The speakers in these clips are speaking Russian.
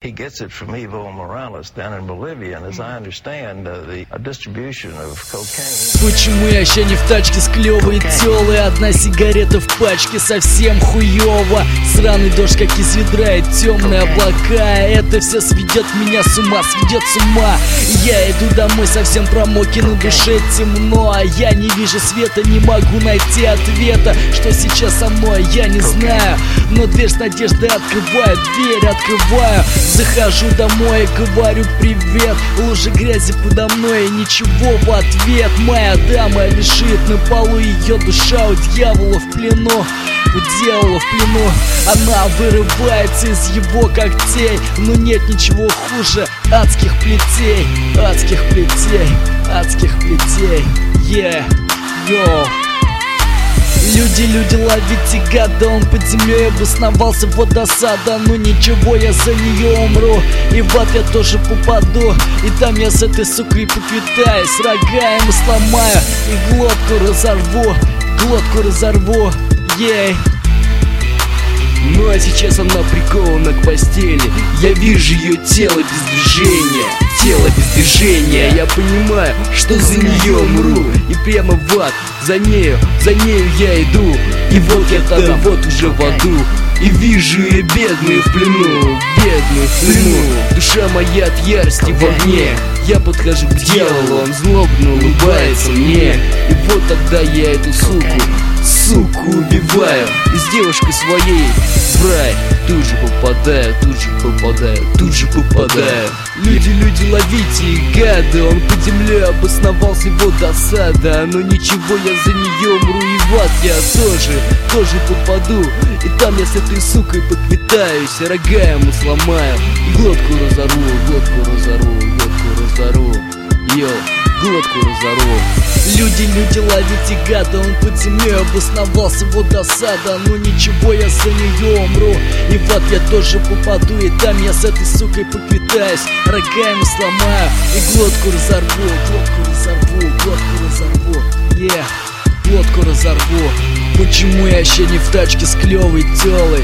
He gets it from Evo Morales down in Bolivia, and as I understand, the distribution of cocaine. Почему я еще не в тачке с клевой тёлой? Одна сигарета в пачке совсем хуёво. Сраный дождь как из ведра и темные облака. Это все сведет меня с ума, сведет с ума. Я иду домой совсем промок и на душе темно. А я не вижу света, не могу найти ответа. Что сейчас со мной, я не знаю. Но дверь с надеждой открываю, дверь открываю. Захожу домой и говорю привет. Лужа грязи подо мной и ничего в ответ. Моя дама лежит на полу, ее душа у дьявола в плену. У дьявола в плену. Она вырывается из его когтей. Но нет ничего хуже адских плетей. Адских плетей, адских плетей. Йоу. Люди, ловите гада, он под землей обосновался, вот досада. Ну ничего, я за нее умру, и в ад я тоже попаду. И там я с этой сукой поквитаюсь, рога ему сломаю и глотку разорву, ей. Ну а сейчас она прикована к постели. Я вижу ее тело без движения. Тело без движения. Я понимаю, что за нее умру. И прямо в ад за нею я иду. И вот я там, вот уже в аду. И вижу ее бедную в плену. Бедную в плену. Душа моя от ярости в огне. Я подхожу к дьяволу, он злобно улыбается мне. И вот тогда я эту суку убиваю. И с девушкой своей в рай тут же попадаю. Люди, ловите гада. Он под землей обосновался, его досада. Но ничего, я за нее умру, и в ад я тоже попаду. И там я с этой сукой поквитаюсь, рога ему сломаю и глотку разорву. Йоу, глотку разорву. Люди, ловите гада. Он под землей обосновался, вот досада. Но ничего, я за нее умру, и в ад я тоже попаду. И там я с этой сукой поквитаюсь, рога ему сломаю и глотку разорву. Глотку разорву. Почему я еще не в тачке с клевой тёлой?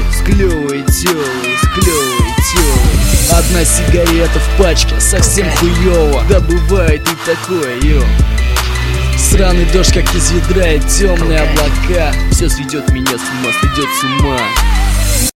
Одна сигарета в пачке, совсем хуёво. Да бывает и такое, йо. Сраный дождь как из ведра и темные облака. Все сведет меня с ума,